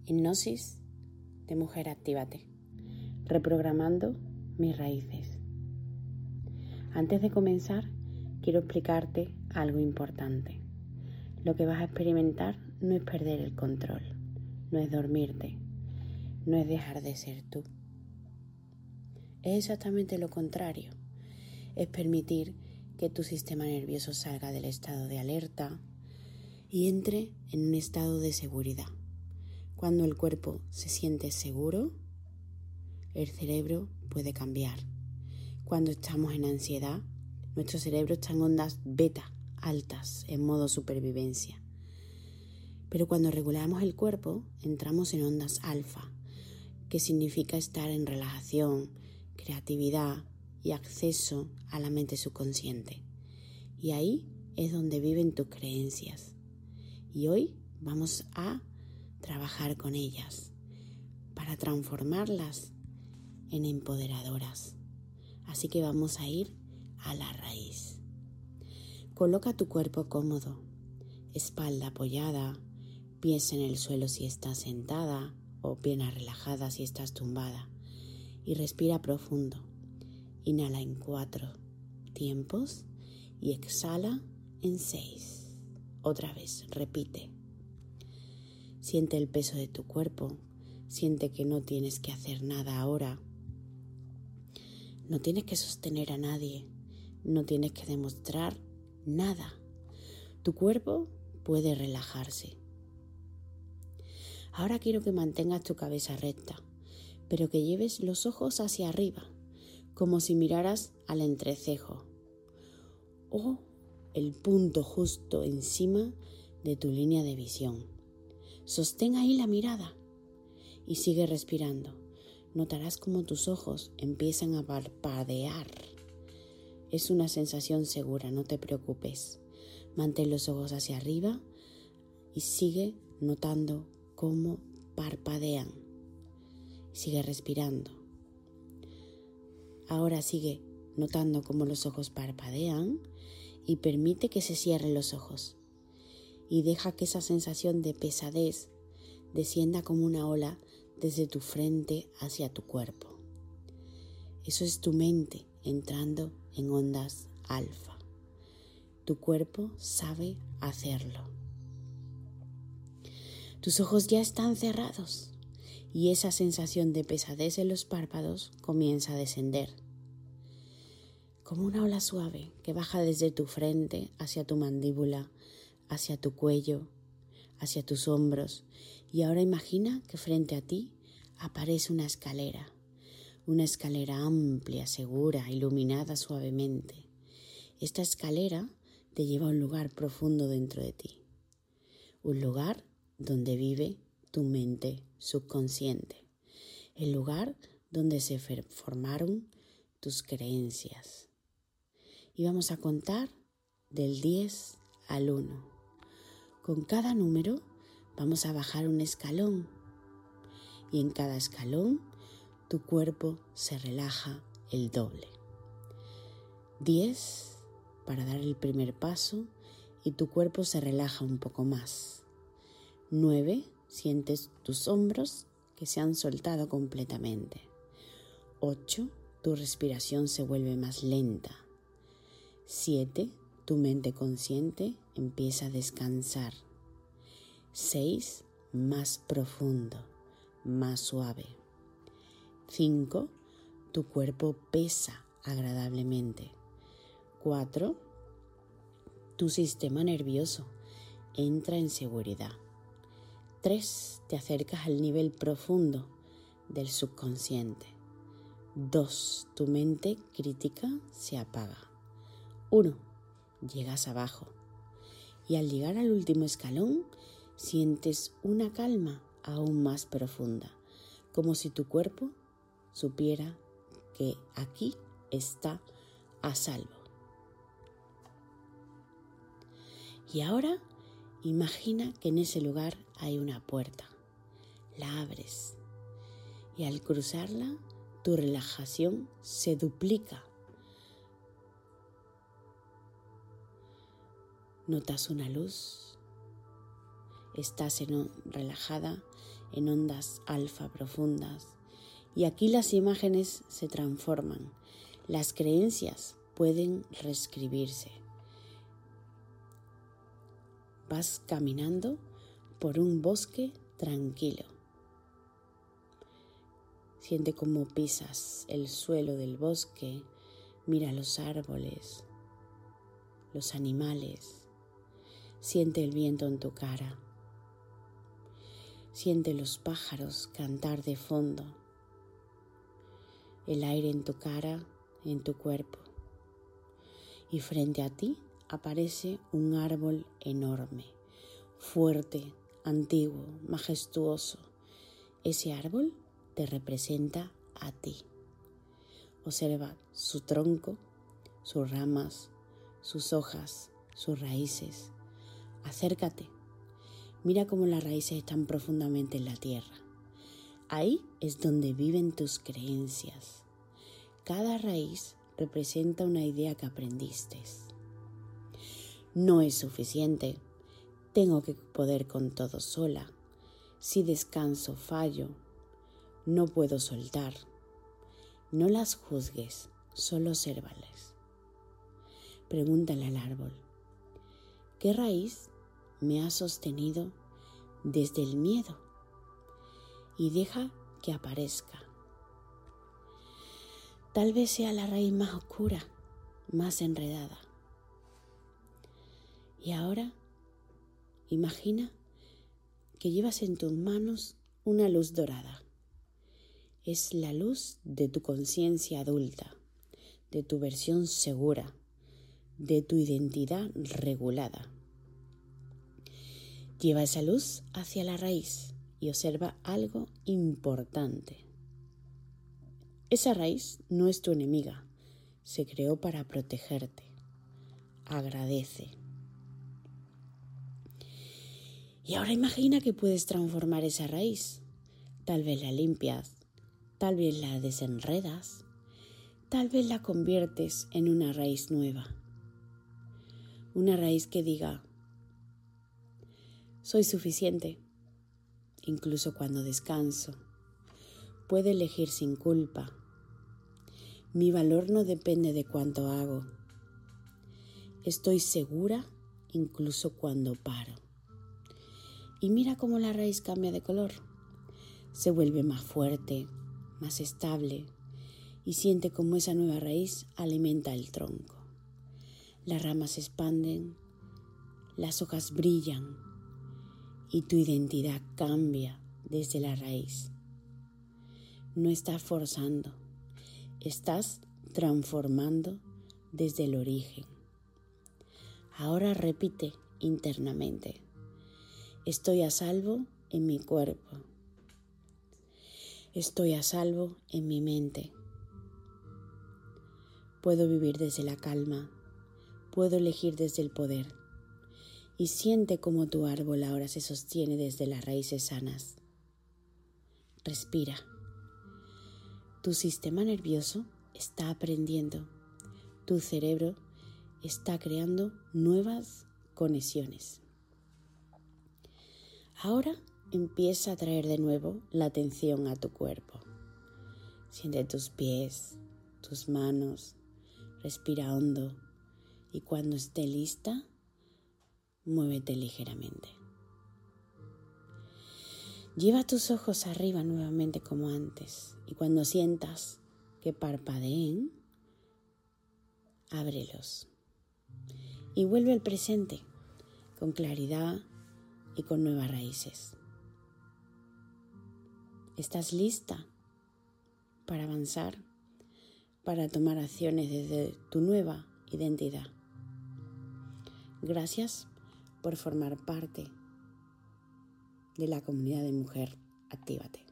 Hipnosis de Mujer Actívate, reprogramando mis raíces. Antes de comenzar, quiero explicarte algo importante. Lo que vas a experimentar no es perder el control, no es dormirte, no es dejar de ser tú. Es exactamente lo contrario, es permitir que tu sistema nervioso salga del estado de alerta y entre en un estado de seguridad. Cuando el cuerpo se siente seguro, el cerebro puede cambiar. Cuando estamos en ansiedad, nuestro cerebro está en ondas beta altas, en modo supervivencia. Pero cuando regulamos el cuerpo, entramos en ondas alfa, que significa estar en relajación, creatividad y acceso a la mente subconsciente. Y ahí es donde viven tus creencias. Y hoy vamos a trabajar con ellas para transformarlas en empoderadoras. Así que vamos a ir a la raíz. Coloca tu cuerpo cómodo, espalda apoyada, pies en el suelo si estás sentada o piernas relajadas si estás tumbada. Y respira profundo. Inhala en 4 tiempos y exhala en 6. Otra vez, repite. Siente el peso de tu cuerpo, siente que no tienes que hacer nada ahora. No tienes que sostener a nadie, no tienes que demostrar nada. Tu cuerpo puede relajarse. Ahora quiero que mantengas tu cabeza recta, pero que lleves los ojos hacia arriba, como si miraras al entrecejo o el punto justo encima de tu línea de visión. Sostén ahí la mirada y sigue respirando. Notarás cómo tus ojos empiezan a parpadear. Es una sensación segura, no te preocupes. Mantén los ojos hacia arriba y sigue notando cómo parpadean. Sigue respirando. Ahora sigue notando cómo los ojos parpadean y permite que se cierren los ojos. Y deja que esa sensación de pesadez descienda como una ola desde tu frente hacia tu cuerpo. Eso es tu mente entrando en ondas alfa. Tu cuerpo sabe hacerlo. Tus ojos ya están cerrados y esa sensación de pesadez en los párpados comienza a descender. Como una ola suave que baja desde tu frente hacia tu mandíbula, hacia tu cuello, hacia tus hombros. Y ahora imagina que frente a ti aparece una escalera amplia, segura, iluminada suavemente. Esta escalera te lleva a un lugar profundo dentro de ti, un lugar donde vive tu mente subconsciente, el lugar donde se formaron tus creencias. Y vamos a contar del 10 al 1. Con cada número vamos a bajar un escalón y en cada escalón tu cuerpo se relaja el doble. 10 para dar el primer paso y tu cuerpo se relaja un poco más. 9, sientes tus hombros que se han soltado completamente. 8, tu respiración se vuelve más lenta. 7, tu mente consciente empieza a descansar. 6, más profundo, más suave. 5, tu cuerpo pesa agradablemente. 4, tu sistema nervioso entra en seguridad. 3, te acercas al nivel profundo del subconsciente. 2, tu mente crítica se apaga. 1, llegas abajo y al llegar al último escalón sientes una calma aún más profunda, como si tu cuerpo supiera que aquí está a salvo. Y ahora imagina que en ese lugar hay una puerta. La abres y al cruzarla tu relajación se duplica. Notas una luz, Estás relajada en ondas alfa profundas y aquí las imágenes se transforman. Las creencias pueden reescribirse. Vas caminando por un bosque tranquilo. Siente cómo pisas el suelo del bosque, mira los árboles, los animales, siente el viento en tu cara, siente los pájaros cantar de fondo, el aire en tu cara, en tu cuerpo, y frente a ti aparece un árbol enorme, fuerte, antiguo, majestuoso. Ese árbol te representa a ti. Observa su tronco, sus ramas, sus hojas, sus raíces. Acércate. Mira cómo las raíces están profundamente en la tierra. Ahí es donde viven tus creencias. Cada raíz representa una idea que aprendiste. No es suficiente. Tengo que poder con todo sola. Si descanso, fallo. No puedo soltar. No las juzgues, solo obsérvales. Pregúntale al árbol, ¿qué raíz me ha sostenido desde el miedo? Y deja que aparezca. Tal vez sea la raíz más oscura, más enredada. Y ahora, imagina que llevas en tus manos una luz dorada. Es la luz de tu conciencia adulta, de tu versión segura, de tu identidad regulada. Lleva esa luz hacia la raíz y observa algo importante. Esa raíz no es tu enemiga, se creó para protegerte. Agradece. Y ahora imagina que puedes transformar esa raíz. Tal vez la limpias, tal vez la desenredas, tal vez la conviertes en una raíz nueva. Una raíz que diga, soy suficiente, incluso cuando descanso. Puedo elegir sin culpa. Mi valor no depende de cuánto hago. Estoy segura incluso cuando paro. Y mira cómo la raíz cambia de color. Se vuelve más fuerte, más estable y siente cómo esa nueva raíz alimenta el tronco. Las ramas se expanden, las hojas brillan y tu identidad cambia desde la raíz. No estás forzando, estás transformando desde el origen. Ahora repite internamente, estoy a salvo en mi cuerpo, estoy a salvo en mi mente. Puedo vivir desde la calma, puedo elegir desde el poder. Y siente cómo tu árbol ahora se sostiene desde las raíces sanas. Respira. Tu sistema nervioso está aprendiendo. Tu cerebro está creando nuevas conexiones. Ahora empieza a traer de nuevo la atención a tu cuerpo. Siente tus pies, tus manos, respira hondo y cuando esté lista, muévete ligeramente. Lleva tus ojos arriba nuevamente como antes y cuando sientas que parpadeen, ábrelos y vuelve al presente con claridad y con nuevas raíces. ¿Estás lista para avanzar, para tomar acciones desde tu nueva identidad? Gracias por formar parte de la comunidad de Mujer Actívate.